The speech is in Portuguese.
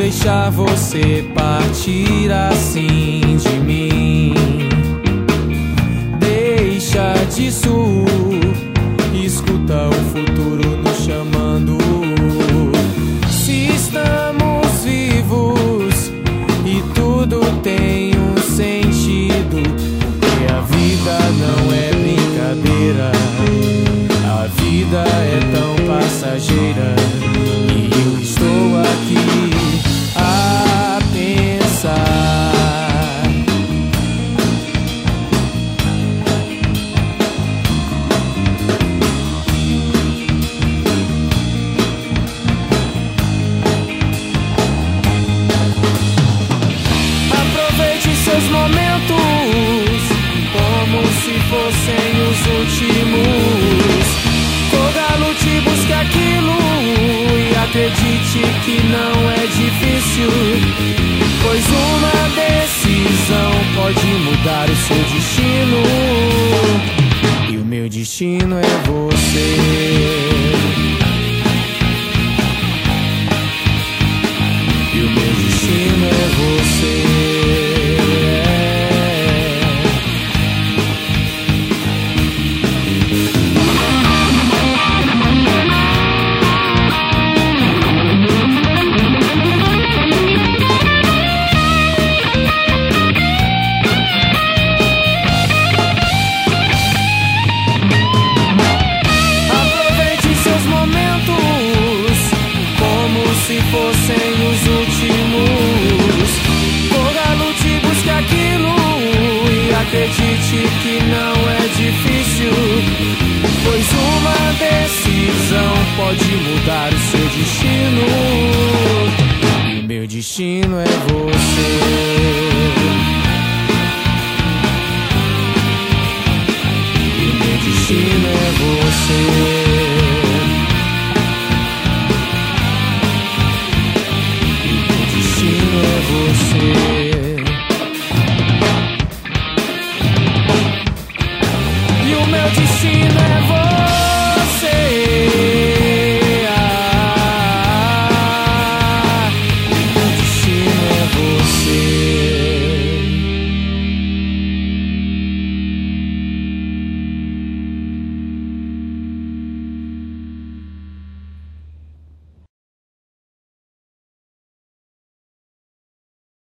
deixar você partir assim de mim. Deixa disso, escuta o futuro nos chamando. Se estamos vivos e tudo tem um sentido, e a vida não é brincadeira, a vida é tão passageira. E eu estou aqui a pensar. Aproveite seus momentos como se fossem os últimos. Corra, lute, busque aquilo e acredite que não é difícil, pois uma decisão pode mudar o seu destino. E o meu destino é você. E o meu destino é você. Se fossem os últimos, corra, lute, busque aquilo e acredite que não é difícil, pois uma decisão pode mudar o seu destino. E o meu destino é você.